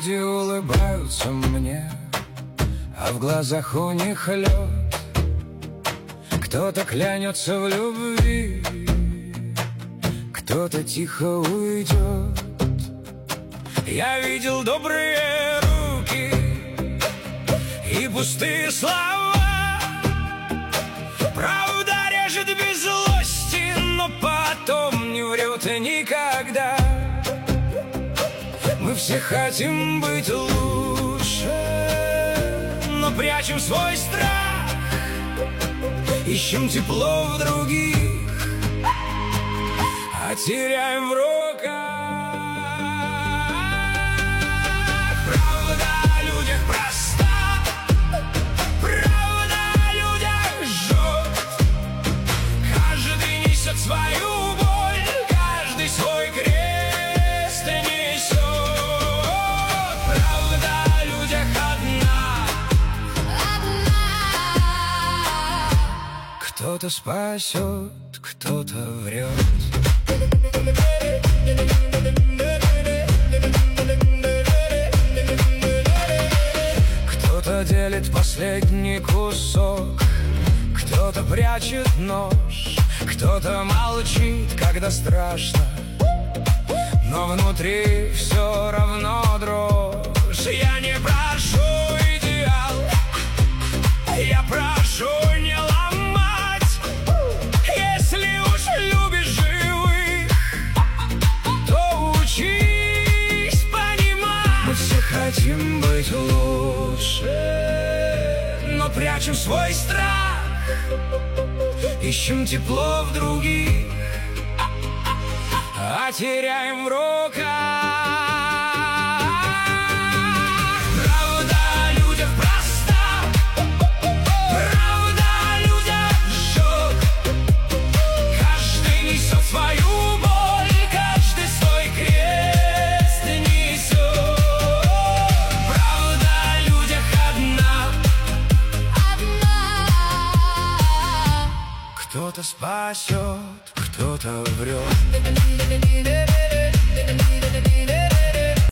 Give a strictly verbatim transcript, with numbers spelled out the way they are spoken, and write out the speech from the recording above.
Люди улыбаются мне, а в глазах у них лед. Кто-то клянется в любви, кто-то тихо уйдет. Я видел добрые руки и пустые слова. Правда режет без злости, но потом не врет никогда. Мы все хотим быть лучше, но прячем свой страх. Ищем тепло в других, а теряем в руках. Правда о людях проста, правда о людях жжет. Каждый несет свою боль, каждый свой крест несет. Правда о людях одна, кто-то спасет, кто-то врет. Кто-то делит последний кусок, кто-то прячет нож, кто-то молчит, когда страшно, но внутри все равно дрожь. Я не прошу идеал, я прошу не ломать. Если уж любишь живых, то учись понимать. Мы все хотим быть лучше, но прячем свой страх. Ищем тепло в других, а теряем в руках. Правда о людях проста, правда о людях жжет. Каждый несет свою боль, каждый свой крест несет. Правда о людях одна, кто-то спасет, кто-то врет.